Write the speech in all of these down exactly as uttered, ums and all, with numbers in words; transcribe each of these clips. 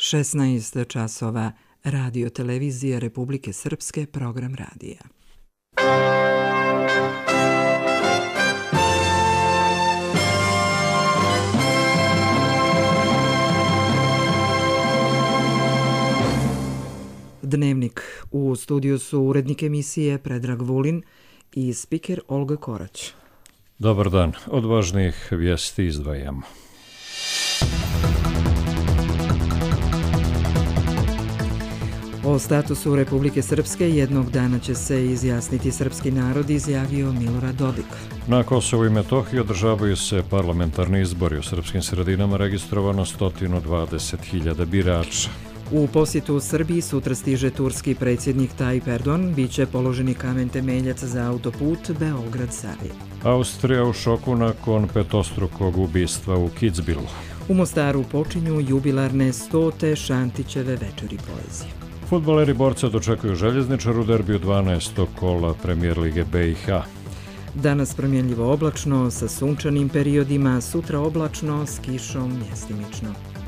šesnaest časova, Radio televizija Republike Srpske, program radija. Dnevnik. U studiju su urednik emisije Predrag Vulin i spiker Olga Korać. Dobar dan. Od važnijih vijesti izdvajamo. O statusu Republike Srpske jednog dana će se izjasniti srpski narod, izjavio Milorad Dodik. Na Kosovu i Metohiji održavaju se parlamentarni izbori. U srpskim sredinama registrovano sto dvadeset hiljada birača. U posjetu Srbiji sutra stiže turski predsjednik Tayyip Erdogan, bit će položeni kamen temeljac za autoput Beograd-Sarajevo. Austrija u šoku nakon petostrukog ubistva u Kitzbühelu. U Mostaru počinju jubilarne stote Šantićeve večeri poezije. Fudbaleri borca dočekuju Željezničar u derbiju dvanaestog kola Premijer lige B i H. Danas promjenljivo oblačno sa sunčanim periodima, sutra oblačno s kišom mjestimično.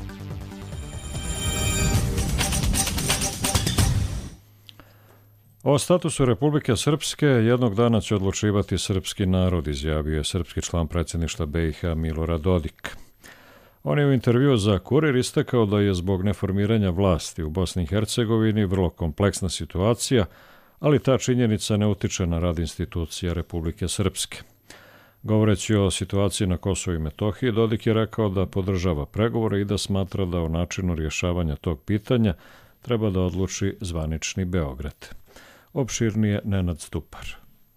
O statusu Republike Srpske jednog dana će odlučivati srpski narod, izjavio je srpski član predsjedništva B i H Milorad Dodik. On je u intervjuu za Kurir istakao da je zbog neformiranja vlasti u Bosni i Hercegovini vrlo kompleksna situacija, ali ta činjenica ne utiče na rad institucija Republike Srpske. Govoreći o situaciji na Kosovu i Metohiji, Dodik je rekao da podržava pregovore i da smatra da o načinu rješavanja tog pitanja treba da odluči zvanični Beograd. Opširnije Nenad Stupar.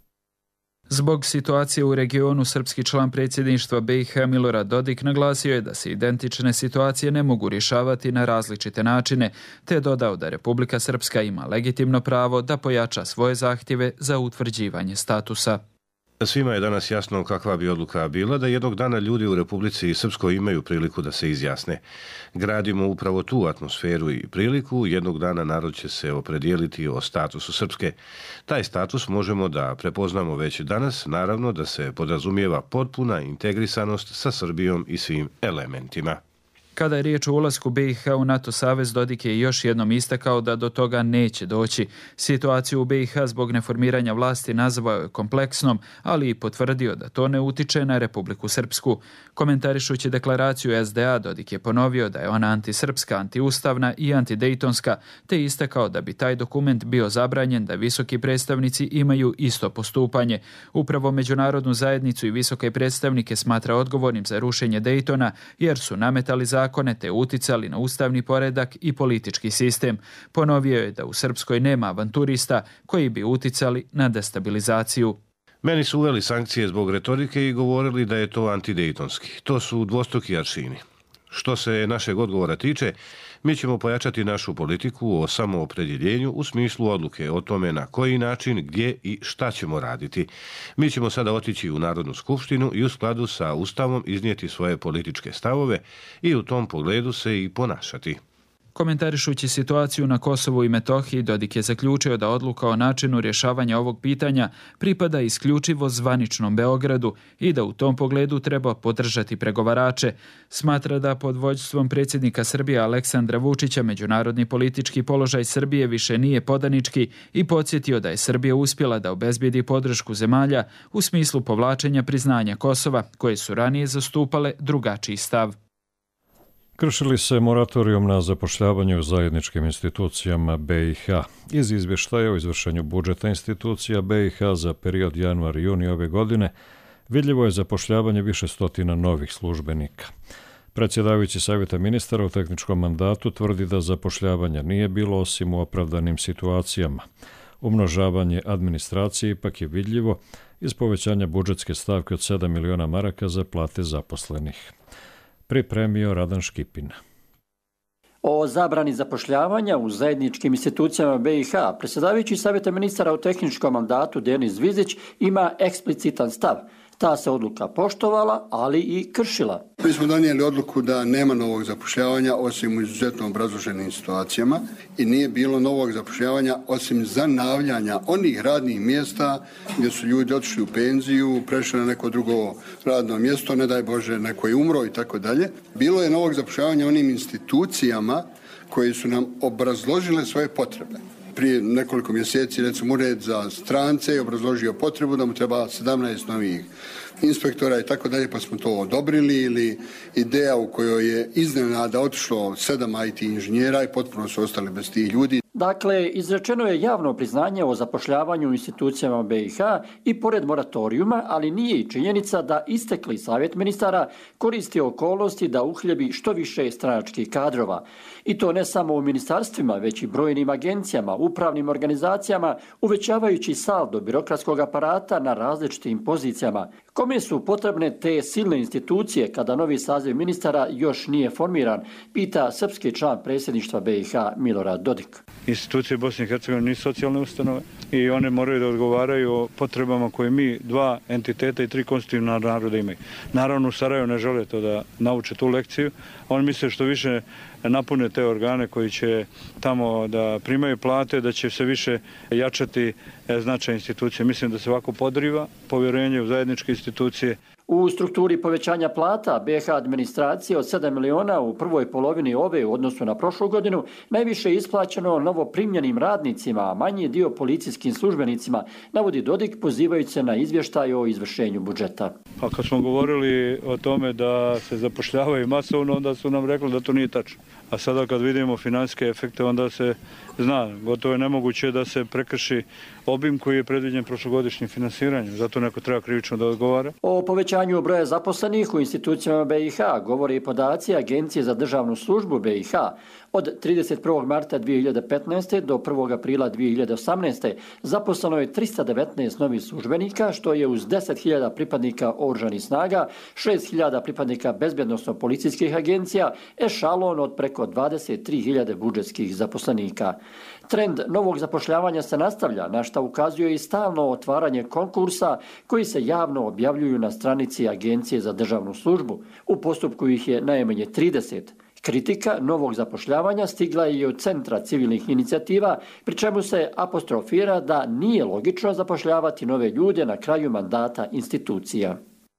Zbog situacije u regionu, srpski član predsjedništva B i H Milorad Dodik naglasio je da se identične situacije ne mogu rješavati na različite načine, te dodao da Republika Srpska ima legitimno pravo da pojača svoje zahtjeve za utvrđivanje statusa. Svima je danas jasno kakva bi odluka bila, da jednog dana ljudi u Republici Srpskoj imaju priliku da se izjasne. Gradimo upravo tu atmosferu i priliku, jednog dana narod će se opredijeliti o statusu Srpske. Taj status možemo da prepoznamo već danas, naravno da se podrazumijeva potpuna integrisanost sa Srbijom i svim elementima. Kada je riječ o ulasku B i H u NATO savez, Dodik je još jednom istakao da do toga neće doći. Situaciju u B i H zbog neformiranja vlasti nazvao je kompleksnom, ali i potvrdio da to ne utiče na Republiku Srpsku. Komentarišući deklaraciju S D A, Dodik je ponovio da je ona antisrpska, antiustavna i antidejtonska, te istakao da bi taj dokument bio zabranjen da visoki predstavnici imaju isto postupanje. Upravo međunarodnu zajednicu i visoke predstavnike smatra odgovornim za rušenje Dejtona, jer su nametali zakon te uticali na ustavni poredak i politički sistem. Ponovio je da u Srpskoj nema avanturista koji bi uticali na destabilizaciju. Meni su uveli sankcije zbog retorike i govorili da je to antidejtonski. To su dvostruki aršini. Što se našeg odgovora tiče, mi ćemo pojačati našu politiku o samoopredjeljenju u smislu odluke o tome na koji način, gdje i šta ćemo raditi. Mi ćemo sada otići u Narodnu skupštinu i u skladu sa Ustavom iznijeti svoje političke stavove i u tom pogledu se i ponašati. Komentarišući situaciju na Kosovu i Metohiji, Dodik je zaključio da odluka o načinu rješavanja ovog pitanja pripada isključivo zvaničnom Beogradu i da u tom pogledu treba podržati pregovarače. Smatra da pod vođstvom predsjednika Srbije Aleksandra Vučića međunarodni politički položaj Srbije više nije podanički i podsjetio da je Srbija uspjela da obezbijedi podršku zemalja u smislu povlačenja priznanja Kosova, koje su ranije zastupale drugačiji stav. Kršili se moratorijum na zapošljavanje u zajedničkim institucijama B i H. Iz izvještaja o izvršenju budžeta institucija B i H za period januar-juni ove godine vidljivo je zapošljavanje više stotina novih službenika. Predsjedavajući Savjeta ministara u tehničkom mandatu tvrdi da zapošljavanja nije bilo osim u opravdanim situacijama. Umnožavanje administracije ipak je vidljivo iz povećanja budžetske stavke od sedam miliona maraka za plate zaposlenih. Pripremio Radan Škipin. O zabrani zapošljavanja u zajedničkim institucijama B i H predsjedavajući Savjeta ministara u tehničkom mandatu Denis Zvizić ima eksplicitan stav. Ta se odluka poštovala, ali i kršila. Mi smo donijeli odluku da nema novog zapošljavanja osim u izuzetno obrazloženim situacijama i nije bilo novog zapošljavanja osim zanavljanja onih radnih mjesta gdje su ljudi otišli u penziju, prešli na neko drugo radno mjesto, ne daj Bože neko je umro i tako dalje. Bilo je novog zapošljavanja onim institucijama koji su nam obrazložile svoje potrebe. Prije nekoliko mjeseci, recimo, Ured za strance je obrazložio potrebu da mu treba sedamnaest novih inspektora i tako dalje, pa smo to odobrili, ili ideja u kojoj je iznenada otišlo sedam I T inženjera i potpuno su ostali bez tih ljudi. Dakle, izrečeno je javno priznanje o zapošljavanju u institucijama B i H i pored moratorijuma, ali nije i činjenica da istekli savjet ministara koristi okolnosti da uhljebi što više stranačkih kadrova. I to ne samo u ministarstvima, već i brojnim agencijama, upravnim organizacijama, uvećavajući saldo birokratskog aparata na različitim pozicijama. Kome su potrebne te silne institucije kada novi saziv ministara još nije formiran, pita srpski član predsjedništva B i H Milorad Dodik. Institucije Bosne i Hercegovine nisu socijalne ustanove i one moraju da odgovaraju o potrebama koje mi, dva entiteta i tri konstitutivna naroda imaju. Naravno, u Sarajevu ne žele to da nauče tu lekciju. Oni misle što više napune te organe koji će tamo da primaju plate, da će se više jačati značaj institucije. Mislim da se ovako podriva povjerenje u zajedničke institucije. U strukturi povećanja plata B i H administracije od sedam miliona u prvoj polovini ove u odnosu na prošlu godinu najviše je isplaćeno novoprimljenim radnicima, a manji dio policijskim službenicima, navodi Dodik pozivajući se na izvještaj o izvršenju budžeta. A kad smo govorili o tome da se zapošljavaju masovno, onda su nam rekli da to nije tačno. A sada kad vidimo financijske efekte, onda se zna, gotovo je nemoguće da se prekrši obim koji je predviđen prošlogodišnjim finansiranjem. Zato neko treba krivično da odgovara. O povećanju broja zaposlenih u institucijama B i H govore i podaci Agencije za državnu službu B i H. Od trideset prvog marta dvije hiljade petnaeste. do prvog aprila dvije hiljade osamnaeste. zaposleno je trista devetnaest novih službenika, što je uz deset hiljada pripadnika oružanih snaga, šest hiljada pripadnika bezbjednosno-policijskih agencija, ešalon od preko dvadeset tri hiljade budžetskih zaposlenika. Trend novog zapošljavanja se nastavlja, na šta ukazuje i stalno otvaranje konkursa koji se javno objavljuju na stranici Agencije za državnu službu. U postupku ih je najmanje trideset. Kritika novog zapošljavanja stigla je i od Centra civilnih inicijativa, pri čemu se apostrofira da nije logično zapošljavati nove ljude na kraju mandata institucija.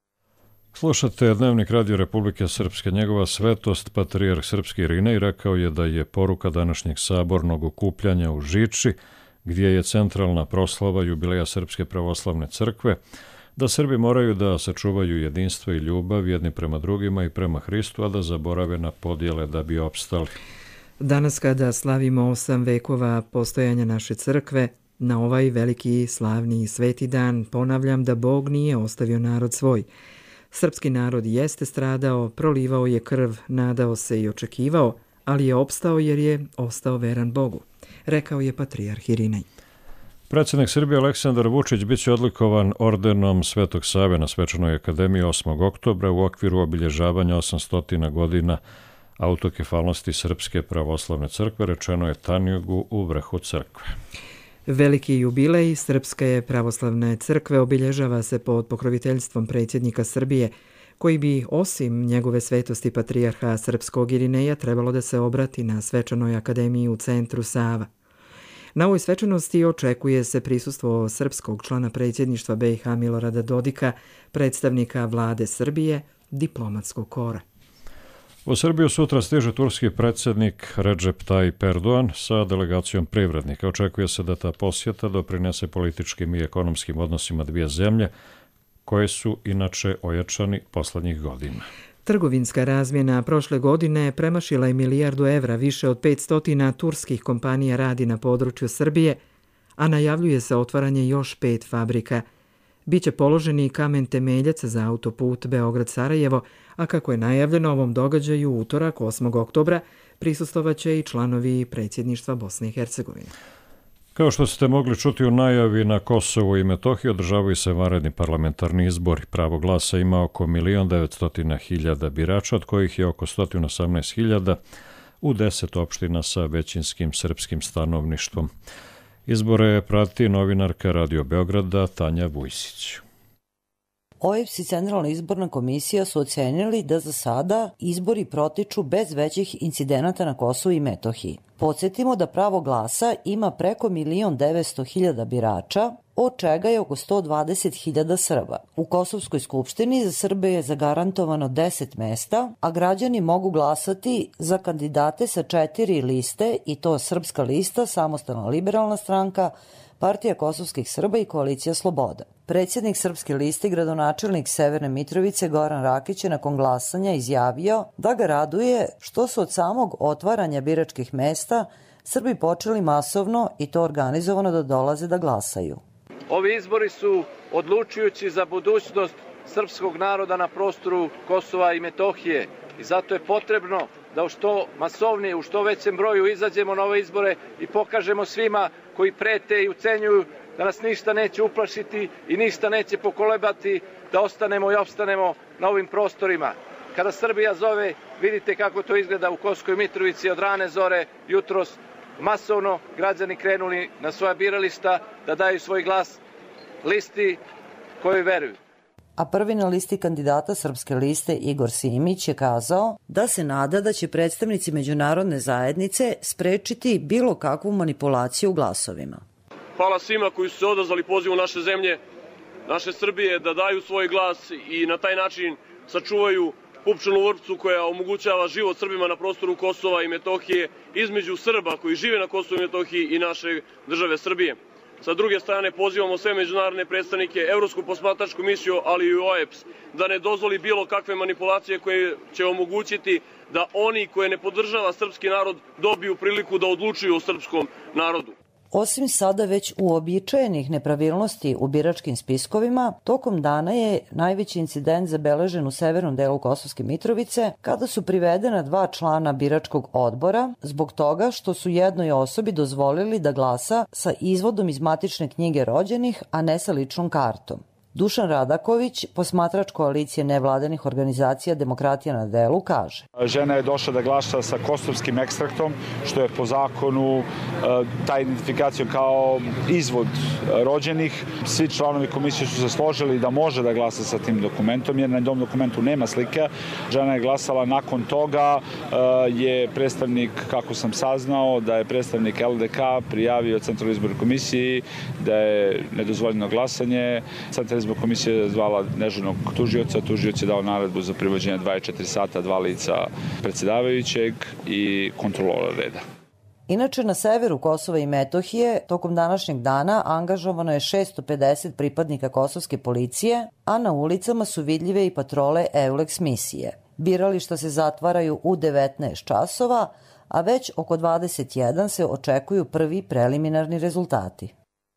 Slušate Dnevnik Radio Republike Srpske. Njegova svetost, patrijarh srpski Irinej, rekao je da je poruka današnjeg sabornog okupljanja u Žiči, gdje je centralna proslava jubileja Srpske pravoslavne crkve, da Srbi moraju da sačuvaju jedinstvo i ljubav jedni prema drugima i prema Hristu, a da zaborave na podjele da bi opstali. Danas kada slavimo osam vekova postojanja naše crkve, na ovaj veliki, slavni i sveti dan ponavljam da Bog nije ostavio narod svoj. Srpski narod jeste stradao, prolivao je krv, nadao se i očekivao, ali je opstao jer je ostao veran Bogu, rekao je patrijarh Irinej. Predsjednik Srbije Aleksandar Vučić biće odlikovan ordenom Svetog Save na Svečanoj akademiji osmog oktobra u okviru obilježavanja osamstotina godina autokefalnosti Srpske pravoslavne crkve, rečeno je Tanjugu u vrhu crkve. Veliki jubilej Srpske pravoslavne crkve obilježava se pod pokroviteljstvom predsjednika Srbije, koji bi, osim njegove svetosti patrijarha srpskog Irineja, trebalo da se obrati na Svečanoj akademiji u centru Sava. Na ovoj svečanosti očekuje se prisustvo srpskog člana predsjedništva B i H Milorada Dodika, predstavnika vlade Srbije, diplomatskog kora. U Srbiju sutra stiže turski predsjednik Recep Tayyip Erdogan sa delegacijom privrednika. Očekuje se da ta posjeta doprinese političkim i ekonomskim odnosima dvije zemlje, koje su inače ojačani poslednjih godina. Trgovinska razmjena prošle godine premašila je milijardu evra, više od petsto turskih kompanija radi na području Srbije, a najavljuje se otvaranje još pet fabrika. Biće položeni kamen temeljac za autoput Beograd-Sarajevo, a kako je najavljeno ovom događaju utorak osmog oktobra, prisustvovaće i članovi predsjedništva Bosne i Hercegovine. Kao što ste mogli čuti u najavi, na Kosovu i Metohiji održavaju se vanredni parlamentarni izbori. Pravo glasa ima oko milion devetsto hiljada birača, od kojih je oko sto osamnaest hiljada u deset opština sa većinskim srpskim stanovništvom. Izbore prati novinarka Radio Beograda Tanja Vujsić. O E B S i Centralna izborna komisija su ocenili da za sada izbori protiču bez većih incidenata na Kosovu i Metohiji. Podsjetimo da pravo glasa ima preko milion devetsto hiljada birača, od čega je oko sto dvadeset hiljada Srba. U Kosovskoj skupštini za Srbe je zagarantovano deset mesta, a građani mogu glasati za kandidate sa četiri liste, i to Srpska lista, Samostalna liberalna stranka, Partija kosovskih Srba i Koalicija Sloboda. Predsjednik Srpske liste i gradonačelnik Severne Mitrovice Goran Rakić je nakon glasanja izjavio da ga raduje što su od samog otvaranja biračkih mesta Srbi počeli masovno i to organizovano da dolaze da glasaju. Ovi izbori su odlučujući za budućnost srpskog naroda na prostoru Kosova i Metohije i zato je potrebno da u što masovnije, u što većem broju izađemo na ove izbore i pokažemo svima koji prete i ucenjuju da nas ništa neće uplašiti i ništa neće pokolebati, da ostanemo i opstanemo na ovim prostorima. Kada Srbija zove, vidite kako to izgleda u Kosovskoj Mitrovici od rane zore, jutros masovno građani krenuli na svoja birališta da daju svoj glas listi koju veruju. A prvi na listi kandidata Srpske liste Igor Simić je kazao da se nada da će predstavnici međunarodne zajednice sprečiti bilo kakvu manipulaciju glasovima. Hvala svima koji su se odazvali pozivu naše zemlje, naše Srbije, da daju svoj glas i na taj način sačuvaju pupčanu vrpcu koja omogućava život Srbima na prostoru Kosova i Metohije između Srba koji žive na Kosovu i Metohiji i naše države Srbije. Sa druge strane pozivamo sve međunarodne predstavnike, Evropsku posmatračku misiju, ali i O E B S, da ne dozvoli bilo kakve manipulacije koje će omogućiti da oni koje ne podržava srpski narod dobiju priliku da odlučuju o srpskom narodu. Osim sada već uobičajenih nepravilnosti u biračkim spiskovima, tokom dana je najveći incident zabeležen u severnom delu Kosovske Mitrovice, kada su privedena dva člana biračkog odbora zbog toga što su jednoj osobi dozvolili da glasa sa izvodom iz matične knjige rođenih, a ne sa ličnom kartom. Dušan Radaković, posmatrač koalicije nevladanih organizacija Demokratija na delu, kaže: Žena je došla da glasa sa kosovskim ekstraktom, što je po zakonu ta identifikacija kao izvod rođenih. Svi članovi komisije su se složili da može da glasa sa tim dokumentom, jer na tom dokumentu nema slike. Žena je glasala. Nakon toga je predstavnik, kako sam saznao, da je predstavnik L D K prijavio Centralnoj izbornoj komisiji da je nedozvoljeno glasanje. Centralna izborna komisija je zvala dežurnog tužioca. Tužioc je dao naredbu za privođenje dvadeset četiri sata, dva lica predsjedavajućeg i kontrolora reda. Inače, na severu Kosova i Metohije tokom današnjeg dana angažovano je šesto pedeset pripadnika kosovske policije, a na ulicama su vidljive i patrole EULEX misije. Birališta se zatvaraju u devetnaest časova, a već oko dvadeset jedan se očekuju prvi preliminarni rezultati.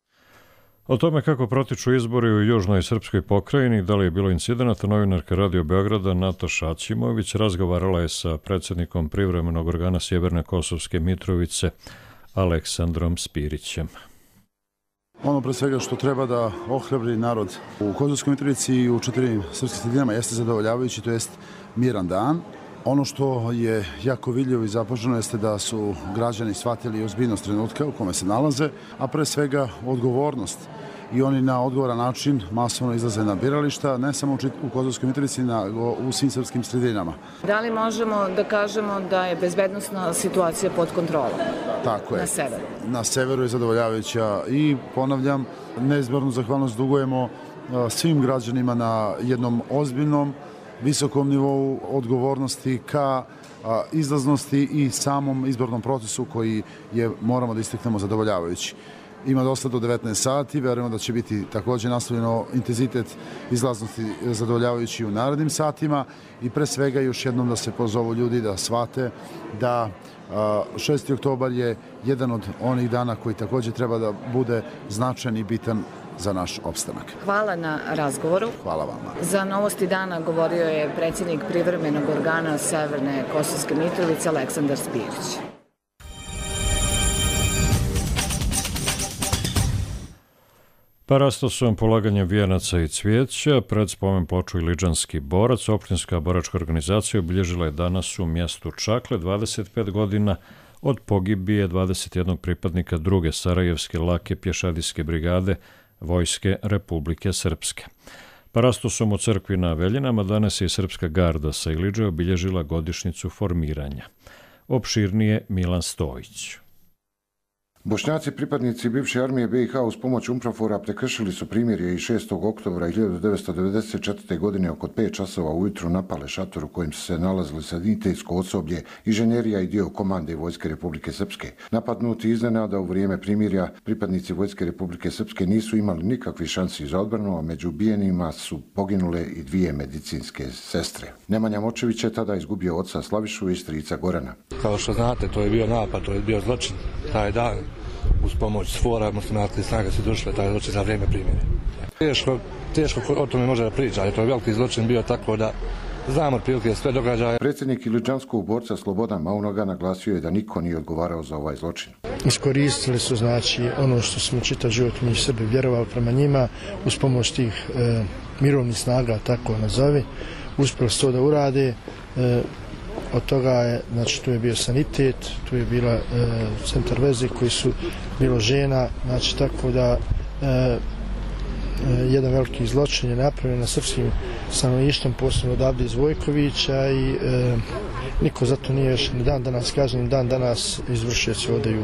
O tome kako protiču izbori u južnoj srpskoj pokrajini, da li je bilo incidenata, novinarka Radio Beograda Nataša Aćimović razgovarala je sa predsjednikom privremenog organa Sjeverne Kosovske Mitrovice Aleksandrom Spirićem. Ono pre svega što treba da ohrabri narod u Kosovskoj Mitrovici i u četiri srpskim sredinama jeste zadovoljavajući, to jest miran dan. Ono što je jako vidljivo i zapaženo jeste da su građani shvatili ozbiljnost trenutka u kome se nalaze, a pre svega odgovornost. I oni na odgovoran način masovno izlaze na birališta, ne samo u Kosovskoj Mitrovici, nego u svim srpskim sredinama. Da li možemo da kažemo da je bezbednosna situacija pod kontrolom? Tako je. Na severu? Na severu je zadovoljavajuća i, ponavljam, neizmjernu zahvalnost dugujemo svim građanima na jednom ozbiljnom, visokom nivou odgovornosti ka izlaznosti i samom izbornom procesu koji je, moramo da istaknemo, zadovoljavajući. Ima dosta do devetnaest sati, verujemo da će biti također nastavljeno intenzitet izlaznosti zadovoljavajući u narednim satima i pre svega još jednom da se pozovu ljudi da shvate da šesti oktobar je jedan od onih dana koji također treba da bude značajan i bitan za naš opstanak. Hvala na razgovoru. Hvala vama. Za Novosti dana govorio je predsjednik privremenog organa Severne Kosovske Mitrovice Aleksandar Spirić. Parastosom polaganjem vijenaca i cvijeća pred spomen ploču Iliđanski borac, opštinska boračka organizacija obilježila je danas u mjestu Čakle dvadeset pet godina od pogibije dvadeset jednog pripadnika druge Sarajevske lake pješadijske brigade Vojske Republike Srpske. Parastosom u crkvi na Veljinama danas je Srpska garda sa Ilidže obilježila godišnjicu formiranja. Opširnije Milan Stojić. Bošnjaci, pripadnici bivše armije B i H uz pomoć UNPROFOR-a prekršili su primirje i šestog oktobra hiljadu devetsto devedeset četvrte. godine oko pet časova ujutru napale šator u kojem su se nalazili sanitetsko osoblje, inženjerija i dio komande Vojske Republike Srpske. Napadnuti iznenada u vrijeme primirja, pripadnici Vojske Republike Srpske nisu imali nikakvi šansi za odbranu, a među ubijenima su poginule i dvije medicinske sestre. Nemanja Močević je tada izgubio oca Slavišu i strica Gorana. Kao što znate, to je bio napad, to je bio zločin taj dan. Uz pomoć sfora muslimanskih snaga su došle taj zločin za vrijeme primjere. Teško, teško o tome može da priča, ali to je veliki zločin bio, tako da znamo otprilike sve događaje. Predsjednik ilidžanskog borca Slobodan Maunoga naglasio je da niko nije odgovarao za ovaj zločin. Iskoristili su znači ono što smo čitav život mi Srbi vjerovali prema njima, uz pomoć tih e, mirovnih snaga, tako nazovi, uspjeli su to da urade. E, Od toga je, znači tu je bio sanitet, tu je bila e, centar veze koji su bilo žena, znači tako da e, e, jedan veliki zločin je napravljen na srpskim stanovništvom, posebno odavde iz Vojkovića i e, niko zato nije još ni dan danas kažnjen, dan danas izvršioci odaju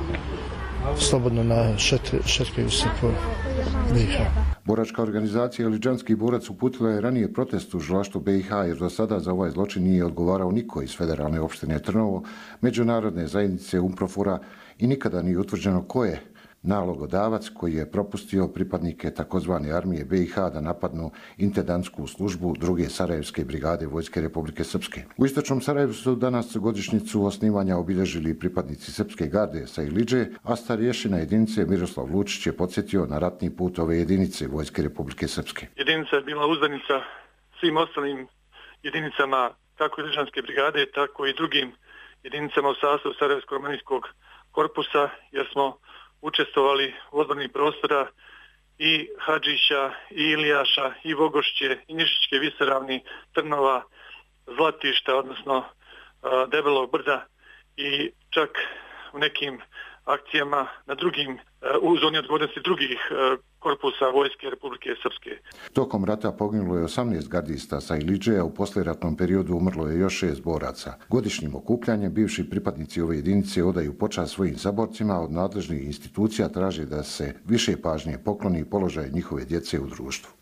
slobodno na šetri, šetkaju se po B i H. Boračka organizacija Ilidžanski borac uputila je ranije protest u tužilaštvu B i H jer do sada za ovaj zločin nije odgovarao niko iz federalne opštine Trnovo, međunarodne zajednice UNPROFOR-a i nikada nije utvrđeno ko je nalogodavac koji je propustio pripadnike takozvane armije B i H da napadnu intendantsku službu druge Sarajevske brigade Vojske Republike Srpske. U istočnom Sarajevu su danas godišnjicu osnivanja obilježili pripadnici Srpske garde sa Ilidže, a starješina jedinice Miroslav Lučić je podsjetio na ratni put ove jedinice Vojske Republike Srpske. Jedinica je bila uzdanica svim ostalim jedinicama kako Ilidžanske brigade, tako i drugim jedinicama u sastavu Sarajevsko-romanijskog korpusa, jer smo učestvovali u odbrani prostora i Hadžića, i Ilijaša, i Vogošće, i Nišićke visoravni, Trnova, Zlatišta, odnosno Debelog brda i čak u nekim akcijama na drugim, u zoni odgovornosti drugih korpusa Vojske Republike Srpske. Tokom rata poginulo je osamnaest gardista sa Ilidže, a u poslijeratnom periodu umrlo je još šest boraca. Godišnjim okupljanjem bivši pripadnici ove jedinice odaju počast svojim saborcima, od nadležnih institucija traže da se više pažnje pokloni položaj njihove djece u društvu.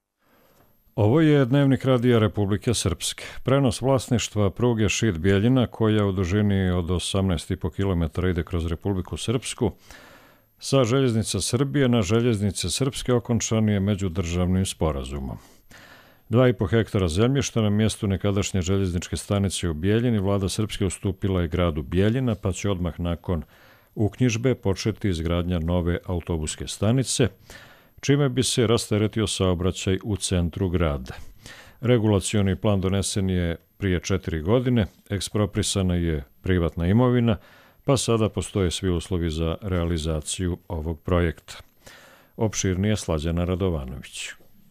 Ovo je Dnevnik radija Republike Srpske. Prenos vlasništva pruge Šid-Bjeljina, koja u dužini od osamnaest i po kilometara ide kroz Republiku Srpsku, sa željeznica Srbije na željeznice Srpske okončan je međudržavnim sporazumom. Dva i po hektara zemljišta na mjestu nekadašnje željezničke stanice u Bjeljini vlada Srpske ustupila je gradu Bjeljina, pa će odmah nakon uknjižbe početi izgradnja nove autobuske stanice, čime bi se rasteretio saobraćaj u centru grada. Regulacioni plan donesen je prije četiri godine, eksproprisana je privatna imovina, pa sada postoje svi uslovi za realizaciju ovog projekta. Opširnije Slađana Radovanović.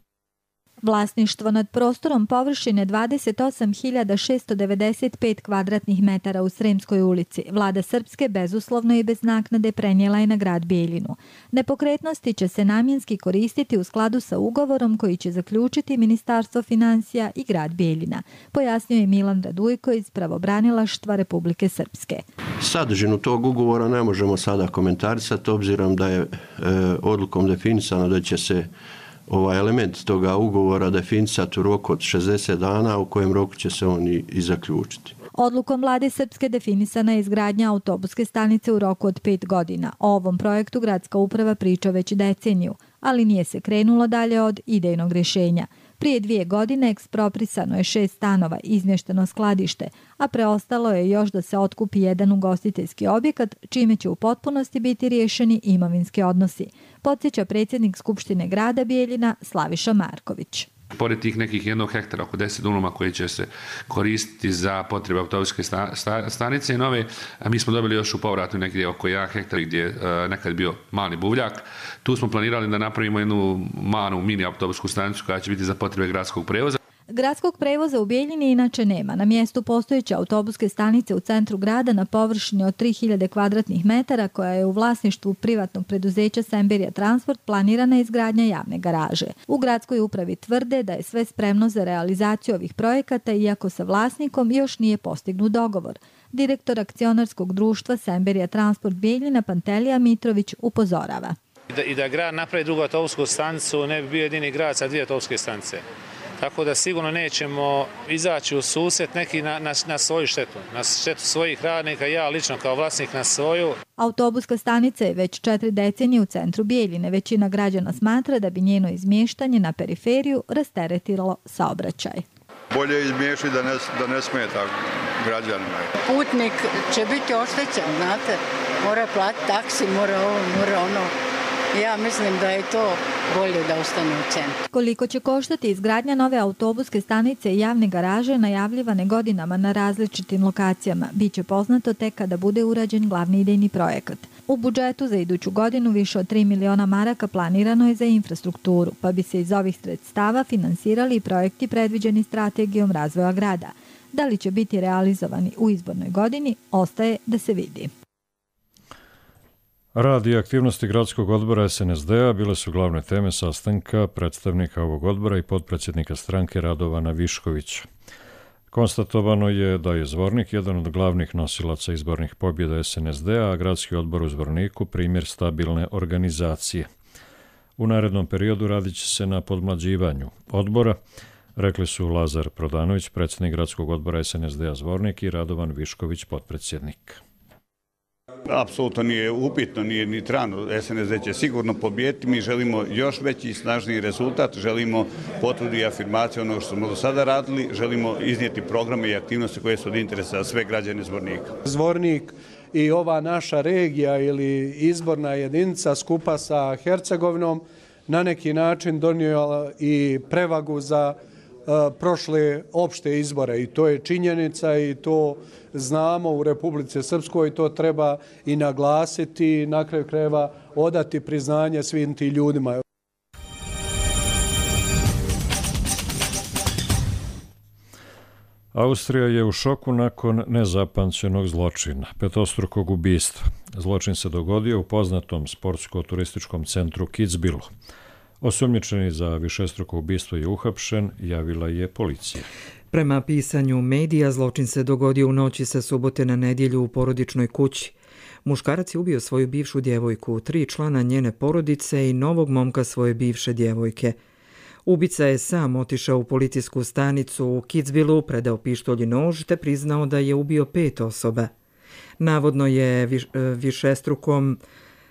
Vlasništvo nad prostorom površine dvadeset osam hiljada šesto devedeset pet kvadratnih metara u Sremskoj ulici vlada Srpske bezuslovno i bez naknade prenijela je na grad Bjeljinu. Nepokretnosti će se namjenski koristiti u skladu sa ugovorom koji će zaključiti Ministarstvo financija i grad Bjeljina, pojasnio je Milan Radujko iz Pravobranilaštva Republike Srpske. Sadržinu tog ugovora ne možemo sada komentarisati, obzirom da je e, odlukom definisano da će se ovaj element toga ugovora definisati u roku od šezdeset dana, u kojem roku će se on i, i zaključiti. Odlukom vlade Srpske definisana je izgradnja autobuske stanice u roku od pet godina. O ovom projektu gradska uprava priča već deceniju, ali nije se krenulo dalje od idejnog rješenja. Prije dvije godine eksproprisano je šest stanova, izmješteno skladište, a preostalo je još da se otkupi jedan ugostiteljski objekat, čime će u potpunosti biti riješeni imovinski odnosi, podsjeća predsjednik Skupštine grada Bjeljina Slaviša Marković. Pored tih nekih jednog hektara, oko deset dunuma koji će se koristiti za potrebe autobuske sta, sta, stanice nove, a mi smo dobili još u povratu negdje oko jedan hektar gdje je uh, nekad bio mali buvljak. Tu smo planirali da napravimo jednu malu mini autobusku stanicu koja će biti za potrebe gradskog prevoza. Gradskog prevoza u Bijeljini inače nema. Na mjestu postojeće autobuske stanice u centru grada na površini od tri hiljade kvadratnih metara, koja je u vlasništvu privatnog preduzeća Semberija Transport, planirana je izgradnja javne garaže. U gradskoj upravi tvrde da je sve spremno za realizaciju ovih projekata, iako sa vlasnikom još nije postignut dogovor. Direktor akcionarskog društva Semberija Transport Bijeljina Pantelija Mitrović upozorava. I da, I da grad napravi drugu autobusku stanicu, ne bi bio jedini grad sa dvije autobuske stanice. Tako da sigurno nećemo izaći u susret neki na, na, na svoju štetu, na štetu svojih radnika, ja lično kao vlasnik na svoju. Autobuska stanica je već četiri decenije u centru Bijeljine. Većina građana smatra da bi njeno izmještanje na periferiju rasteretilo saobraćaj. Bolje je izmiješiti da ne, da ne smeta građanima. Putnik će biti oštećen, znate, mora platiti taksi, mora ovo, mora ono. Ja mislim da je to bolje da ostane u centru. Koliko će koštati izgradnja nove autobuske stanice i javne garaže najavljivane godinama na različitim lokacijama, bit će poznato tek kada bude urađen glavni idejni projekat. U budžetu za iduću godinu više od tri miliona maraka planirano je za infrastrukturu, pa bi se iz ovih sredstava finansirali i projekti predviđeni strategijom razvoja grada. Da li će biti realizovani u izbornoj godini, ostaje da se vidi. Rad i aktivnosti gradskog odbora es en es de a bile su glavne teme sastanka predstavnika ovog odbora i potpredsjednika stranke Radovana Viškovića. Konstatovano je da je Zvornik jedan od glavnih nosilaca izbornih pobjeda es en es de a, a gradski odbor u Zvorniku primjer stabilne organizacije. U narednom periodu radit će se na podmlađivanju odbora, rekli su Lazar Prodanović, predsjednik gradskog odbora es en es de a Zvornik, i Radovan Višković, potpredsjednik. Apsolutno nije upitno, nije ni trano. es en es de će sigurno pobijeti. Mi želimo još veći i snažniji rezultat, želimo potvrdu i afirmaciju onog što smo do sada radili, želimo iznijeti programe i aktivnosti koje su od interesa za sve građane Zvornika. Zvornik i ova naša regija ili izborna jedinica skupa sa Hercegovinom na neki način donijela i prevagu za prošle opšte izbore i to je činjenica i to znamo u Republici Srpskoj i to treba i naglasiti i na kraju krajeva odati priznanje svim tim ljudima. Austrija je u šoku nakon nezapamćenog zločina, petostrukog ubistva. Zločin se dogodio u poznatom sportsko-turističkom centru Kitzbühelu. Osumnjičeni za višestruko ubistvo je uhapšen, javila je policija. Prema pisanju medija, zločin se dogodio u noći sa subote na nedjelju u porodičnoj kući. Muškarac je ubio svoju bivšu djevojku, tri člana njene porodice i novog momka svoje bivše djevojke. Ubica je sam otišao u policijsku stanicu u Kitzbühelu, predao pištolj i nož te priznao da je ubio pet osoba. Navodno je viš, višestrukom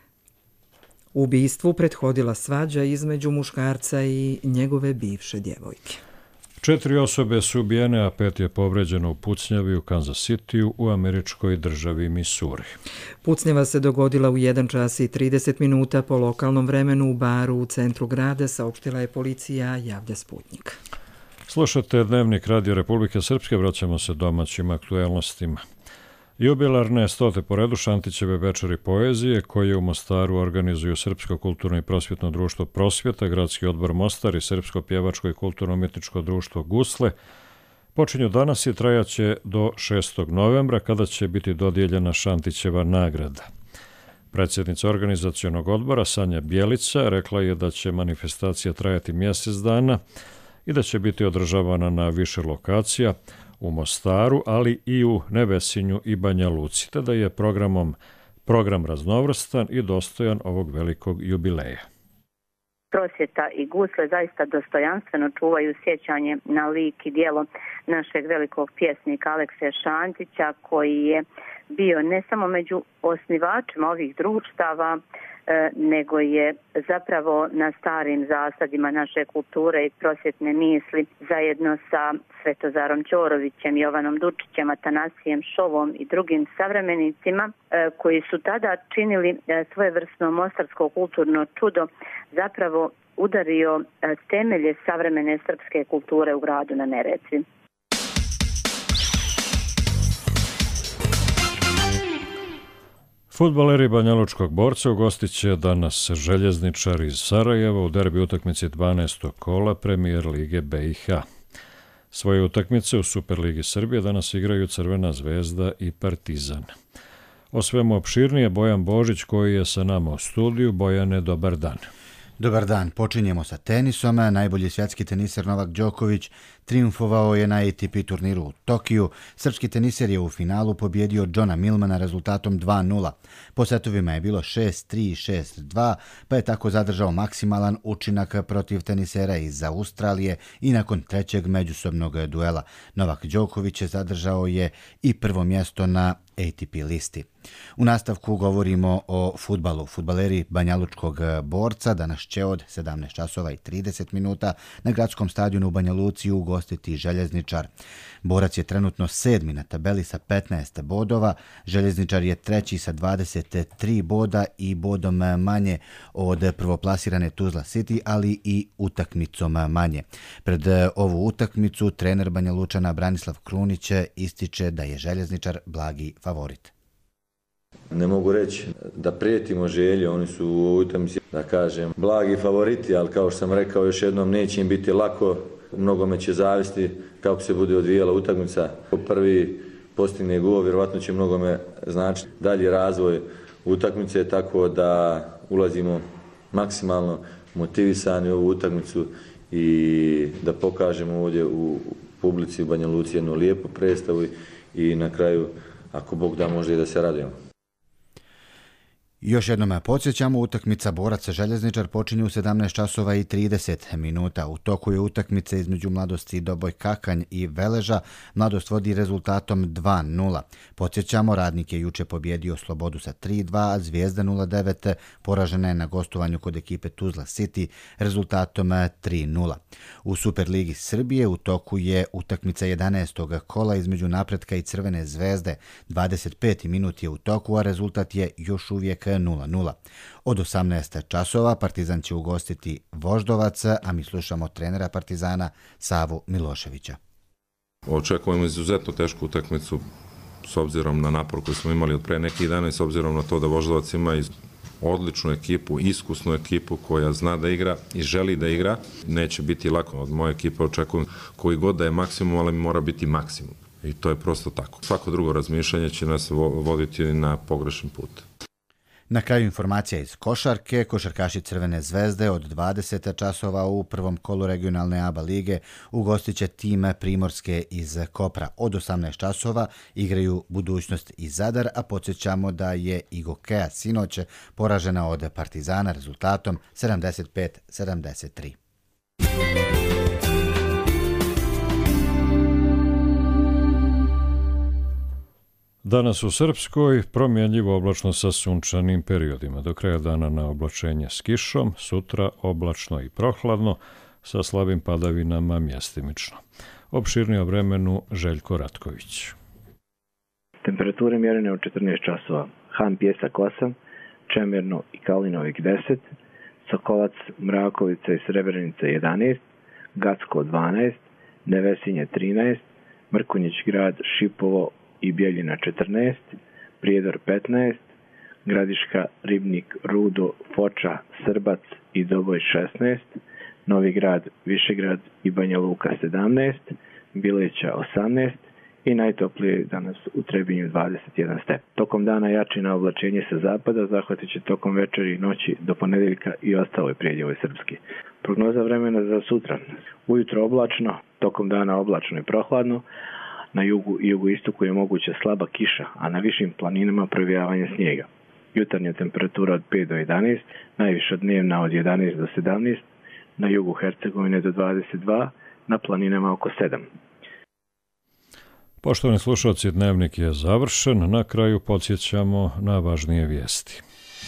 ubistvu prethodila svađa između muškarca i njegove bivše djevojke. Četiri osobe su ubijene, a pet je povređeno u pucnjavi u Kansas Cityu u američkoj državi Missouri. Pucnjava se dogodila u jedan čas i trideset minuta po lokalnom vremenu u baru u centru grada, saopštila je policija, javlja Sputnik. Slušate Dnevnik Radio Republike Srpske, vraćamo se domaćim aktuelnostima. Jubilarne stote po redu Šantićeve večeri poezije, koje u Mostaru organizuju Srpsko kulturno i prosvjetno društvo Prosvjeta, Gradski odbor Mostar i Srpsko pjevačko i kulturno-umjetničko društvo Gusle, počinju danas i trajaće do šestog novembra, kada će biti dodijeljena Šantićeva nagrada. Predsjednica organizacionog odbora Sanja Bjelica rekla je da će manifestacija trajati mjesec dana i da će biti održavana na više lokacija, u Mostaru, ali i u Nevesinju i Banja Luci, te da je programom program raznovrstan i dostojan ovog velikog jubileja. Prosvjeta i Gusle zaista dostojanstveno čuvaju sjećanje na lik i djelo našeg velikog pjesnika Alekse Šantića, koji je bio ne samo među osnivačima ovih društava, nego je zapravo na starim zasadima naše kulture i prosvjetne misli zajedno sa Svetozarom Ćorovićem, Jovanom Dučićem, Atanasijem Šovom i drugim savremenicima koji su tada činili svojevrsno mostarsko kulturno čudo, zapravo udario temelje savremene srpske kulture u gradu na Neretvi. Fudbaleri Banjalučkog Borca ugostit će danas Željezničar iz Sarajeva u derbi utakmici dvanaestog kola Premijer Lige B i H. Svoje utakmice u Superligi Srbije danas igraju Crvena zvezda i Partizan. O svemu opširnije Bojan Božić koji je sa nama u studiju. Bojane, dobar dan. Dobar dan, počinjemo sa tenisom. Najbolji svjetski teniser Novak Đoković triumfovao je na A T P turniru u Tokiju. Srpski teniser je u finalu pobjedio Johna Millmana rezultatom dva nula. Po setovima je bilo šest tri, šest dva, pa je tako zadržao maksimalan učinak protiv tenisera iz Australije i nakon trećeg međusobnog duela. Novak Đoković je zadržao je i prvo mjesto na A T P listi. U nastavku govorimo o fudbalu. Fudbaleri Banjalučkog Borca danas će od sedamnaest časova i trideset minuta na gradskom stadionu u Banja Luci ugostiti Željezničar. Borac je trenutno sedmi na tabeli sa petnaest bodova, Željezničar je treći sa dvadeset tri boda i bodom manje od prvoplasirane Tuzla City, ali i utakmicom manje. Pred ovu utakmicu trener Banja Lučana Branislav Krunić ističe da je Željezničar blagi favorit. Ne mogu reći da prijetimo Želje, oni su u utakmici, da kažem, blagi favoriti, ali kao što sam rekao još jednom, neće im biti lako, mnogome će zavisti kako se bude odvijala utakmica. Prvi postigne gol, vjerovatno će mnogome znači dalji razvoj utakmice, tako da ulazimo maksimalno motivisani u ovu utakmicu i da pokažemo ovdje u publici u Banja Luci jednu lijepu predstavu i na kraju, ako Bog da, može i da se radujemo. Još jednom podsjećamo, utakmica Borac Željezničar počinje u sedamnaest časova i trideset minuta. U toku je utakmice između Mladosti Doboj Kakanj i Veleža. Mladost vodi rezultatom dva nula. Podsjećamo, Radnik je juče pobjedio Slobodu sa tri dva, a Zvijezda nula devet poražena je na gostovanju kod ekipe Tuzla City rezultatom tri nula. U Superligi Srbije u toku je utakmica jedanaestog kola između Napretka i Crvene zvezde. dvadeset peti minut je u toku, a rezultat je još uvijek nula nula. Od osamnaest časova Partizan će ugostiti Voždovac, a mi slušamo trenera Partizana Savu Miloševića. Očekujemo izuzetno tešku utakmicu s obzirom na napor koji smo imali od pre nekih dana i s obzirom na to da Voždovac ima odličnu ekipu, iskusnu ekipu koja zna da igra i želi da igra. Neće biti lako. Od moje ekipe očekujem koji god da je maksimum, ali mora biti maksimum. I to je prosto tako. Svako drugo razmišljanje će nas voditi na pogrešan put. Na kraju informacija iz košarke. Košarkaši Crvene zvezde od dvadeset časova u prvom kolu regionalne A B A lige ugostit će tim Primorske iz Kopra. Od osamnaest časova igraju Budućnost i Zadar, a podsjećamo da je Igokea sinoć poražena od Partizana rezultatom sedamdeset pet sedamdeset tri. Danas u Srpskoj promjenljivo oblačno sa sunčanim periodima. Do kraja dana na oblačenje s kišom, sutra oblačno i prohladno sa slabim padavinama mjestimično. Opširnije o vremenu Željko Ratković. Temperature mjerene u četrnaest časova. Han Pjesak osam, Čemerno i Kalinovik deset, Sokolac, Mrakovica i Srebrenica jedanaest, Gacko dvanaest, Nevesinje trinaest, Mrkonjić grad, Šipovo i Bjeljina četrnaest, Prijedor petnaest, Gradiška, Ribnik, Rudo, Foča, Srbac i Doboj šesnaest, Novi grad, Višegrad i Banja Luka sedamnaest, Bileća osamnaest i najtoplije danas u Trebinju dvadeset jedan stepen. Tokom dana jačina oblačenje sa zapada zahvatit će tokom večeri i noći do ponedeljka i ostaloj prijedjevoj Srpski. Prognoza vremena za sutra. Ujutro oblačno, tokom dana oblačno i prohladno, na jugu i jugoistoku je moguća slaba kiša, a na višim planinama provijavanje snijega. Jutarnja temperatura od pet do jedanaest, najviša dnevna od jedanaest do sedamnaest, na jugu Hercegovine do dvadeset dva, na planinama oko sedam. Poštovani slušalci, dnevnik je završen. Na kraju podsjećamo na važnije vijesti.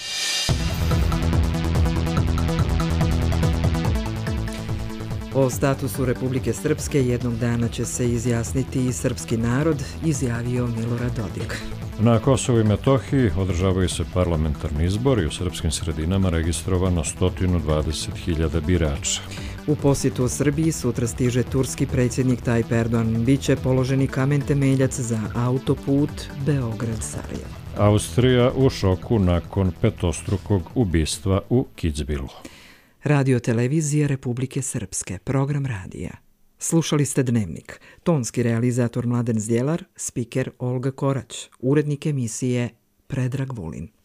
O statusu Republike Srpske jednog dana će se izjasniti i srpski narod, izjavio Milorad Dodik. Na Kosovu i Metohiji održavaju se parlamentarni izbori, u srpskim sredinama registrovano sto dvadeset hiljada birača. U posjetu Srbiji sutra stiže turski predsjednik Tayyip Erdogan. Biće položeni kamen temeljac za autoput Beograd-Sarajevo. Austrija u šoku nakon petostrukog ubistva u Kitzbühelu. Radio televizija Republike Srpske, program radija. Slušali ste Dnevnik. Tonski realizator Mladen Zdjelar, spiker Olga Korać, urednik emisije Predrag Vulin.